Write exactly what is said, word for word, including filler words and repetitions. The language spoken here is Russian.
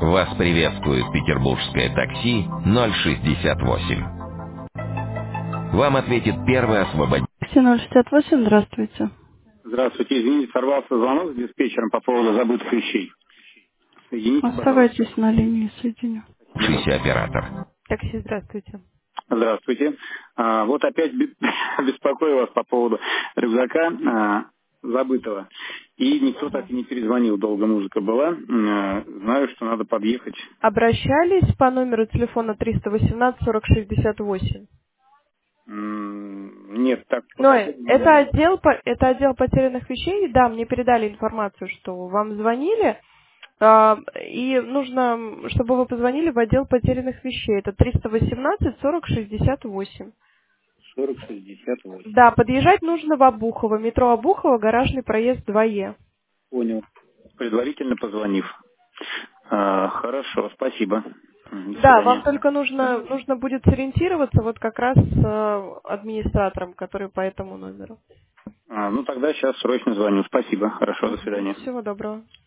Вас приветствует петербургское такси ноль шестьдесят восемь. Вам ответит первый освободитель. Такси ноль шестьдесят восемь, здравствуйте. Здравствуйте, извините, сорвался звонок с диспетчером по поводу забытых вещей. Соедините, пожалуйста. Оставайтесь на линии, соединю. Оператор. Такси, здравствуйте. Здравствуйте. А, вот опять бе- беспокою вас по поводу рюкзака а, забытого. И никто так и не перезвонил, долго музыка была. А, знаю, что надо подъехать. Обращались по номеру телефона триста восемнадцать сорок шестьдесят восемь. М, Нет, так по Но такому это номеру. отдел, по- это отдел потерянных вещей. Да, мне передали информацию, что вам звонили. а, И нужно, чтобы вы позвонили в отдел потерянных вещей. Это триста восемнадцать сорок шестьдесят восемь. сорок шестьдесят восемь. Да, подъезжать нужно в Обухово. Метро Обухово, гаражный проезд два Е. Понял. Предварительно позвонив. А, хорошо, спасибо. М, До Да, вам свидания. только нужно, нужно будет сориентироваться вот как раз с э, администратором, который по этому номеру. А, ну тогда сейчас срочно звоню. Спасибо. Хорошо, до Мгм. свидания. Всего доброго.